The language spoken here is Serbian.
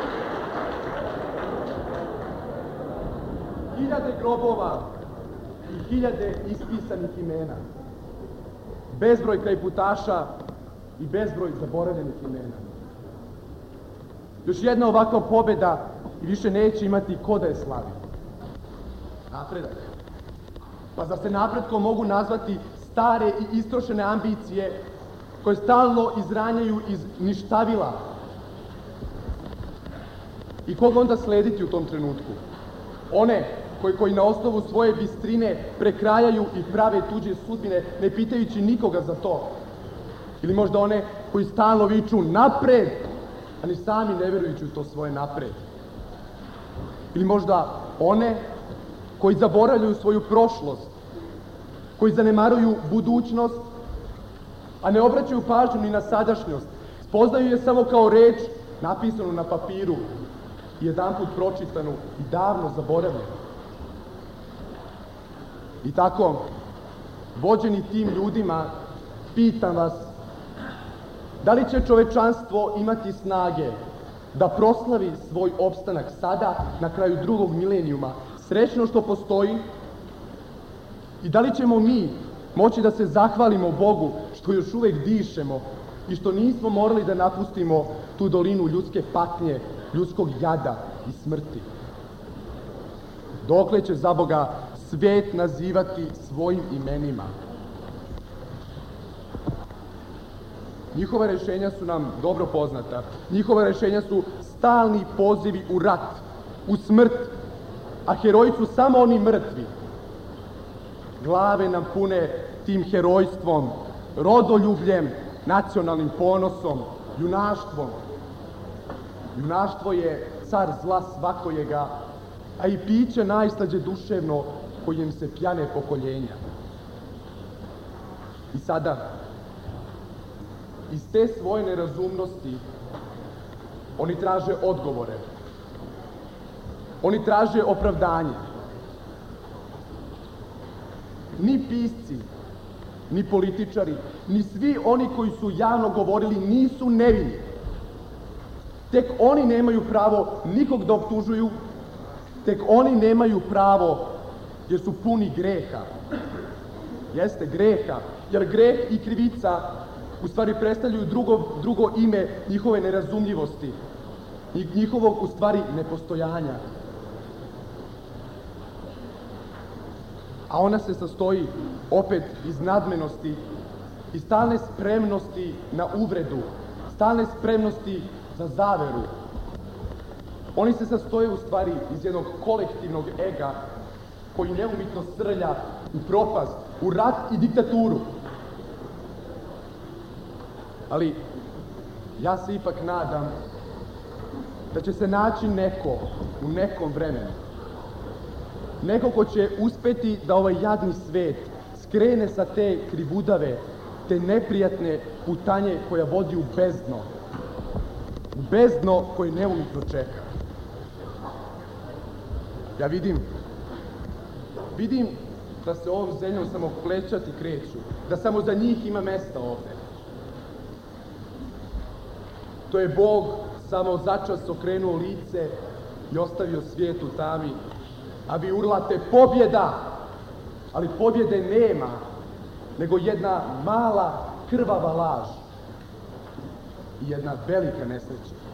Hiljade grobova i hiljade ispisanih imena. Bezbroj krajputaša i bezbroj zaboravljenih imena. Još jedna ovakva pobjeda i više neće imati ko da je slavi. Napredak. Pa zar se napretkom mogu nazvati stare i istrošene ambicije koje stalno izranjaju iz ništavila? I koga onda slediti u tom trenutku? One koji na osnovu svoje bistrine prekrajaju i prave tuđe sudbine, ne pitajući nikoga za to? Ili možda one koji stalno viču napred, a ni sami ne verujući u to svoje napred? Ili možda one koji zaboravljaju svoju prošlost, koji zanemaruju budućnost, a ne obraćaju pažnju ni na sadašnjost, spoznaju je samo kao reč napisanu na papiru i jedanput pročitanu i davno zaboravljenu. I tako, vođeni tim ljudima, pitam vas, da li će čovečanstvo imati snage da proslavi svoj opstanak sada, na kraju drugog milenijuma, srećno što postoji? I da li ćemo mi moći da se zahvalimo Bogu što još uvek dišemo i što nismo morali da napustimo tu dolinu ljudske patnje, ljudskog jada i smrti? Dokle će, za Boga, svet nazivati svojim imenima? Njihova rešenja su nam dobro poznata. Njihova rešenja su stalni pozivi u rat, u smrt, a heroji su samo oni mrtvi. Glave nam pune tim herojstvom, rodoljubljem, nacionalnim ponosom, junaštvom. Junaštvo je car zla svakojega, a i piće najslađe duševno kojem se pjane pokoljenja. I sada, iz te svoje nerazumnosti, oni traže odgovore. Oni traže opravdanje. Ni pisci, ni političari, ni svi oni koji su javno govorili nisu nevini. Tek oni nemaju pravo nikog da optužuju, tek oni nemaju pravo jer su puni greha. Jeste, greha, jer greh i krivica u stvari predstavljaju drugo ime njihove nerazumljivosti i njihovog u stvari nepostojanja. A ona se sastoji opet iz nadmenosti i stalne spremnosti na uvredu, stalne spremnosti za zaveru. Oni se sastoje u stvari iz jednog kolektivnog ega koji neumitno srlja u propast, u rat i diktaturu. Ali ja se ipak nadam da će se naći neko u nekom vremenu, neko ko će uspeti da ovaj jadni svet skrene sa te krivudave, te neprijatne putanje koja vodi u bezdno koje neumitno čeka. Ja vidim da se ovom zemljom samo plećati kreću, da samo za njih ima mesta ovde. To je Bog samo začas okrenuo lice i ostavio svijet u tami, a vi urlate pobjeda, ali pobjede nema, nego jedna mala krvava laž i jedna velika nesreća.